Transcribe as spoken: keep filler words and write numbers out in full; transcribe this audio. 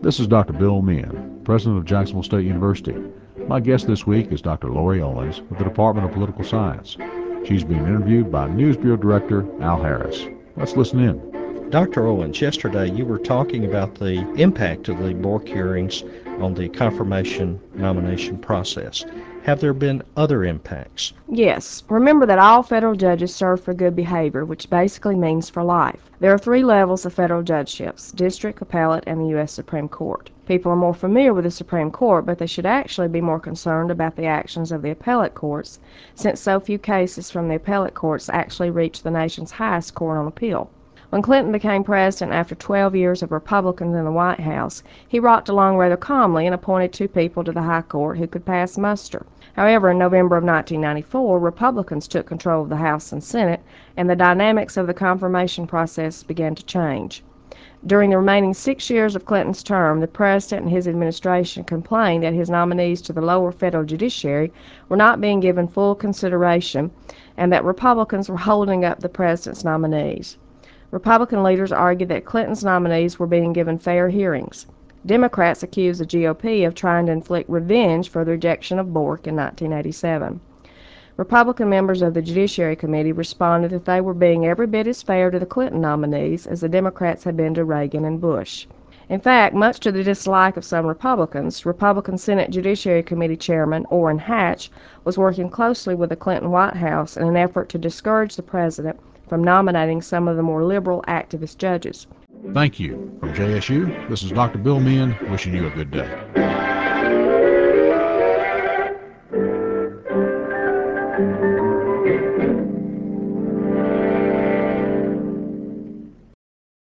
This is Doctor Bill Meehan, President of Jacksonville State University. My guest this week is Doctor Lori Owens with the Department of Political Science. She's being interviewed by News Bureau Director Al Harris. Let's listen in. Doctor Owens, yesterday you were talking about the impact of the Bork hearings on the confirmation nomination process. Have there been other impacts? Yes. Remember that all federal judges serve for good behavior, which basically means for life. There are three levels of federal judgeships: district, appellate, and the U S Supreme Court. People are more familiar with the Supreme Court, but they should actually be more concerned about the actions of the appellate courts, since so few cases from the appellate courts actually reach the nation's highest court on appeal. When Clinton became president after twelve years of Republicans in the White House, he rocked along rather calmly and appointed two people to the High Court who could pass muster. However, in November of nineteen ninety-four, Republicans took control of the House and Senate, and the dynamics of the confirmation process began to change. During the remaining six years of Clinton's term, the president and his administration complained that his nominees to the lower federal judiciary were not being given full consideration, and that Republicans were holding up the president's nominees. Republican leaders argued that Clinton's nominees were being given fair hearings. Democrats accused the G O P of trying to inflict revenge for the rejection of Bork in nineteen eighty-seven. Republican members of the Judiciary Committee responded that they were being every bit as fair to the Clinton nominees as the Democrats had been to Reagan and Bush. In fact, much to the dislike of some Republicans, Republican Senate Judiciary Committee Chairman Orrin Hatch was working closely with the Clinton White House in an effort to discourage the president from nominating some of the more liberal activist judges. Thank you. From J S U, this is Doctor Bill Meehan wishing you a good day.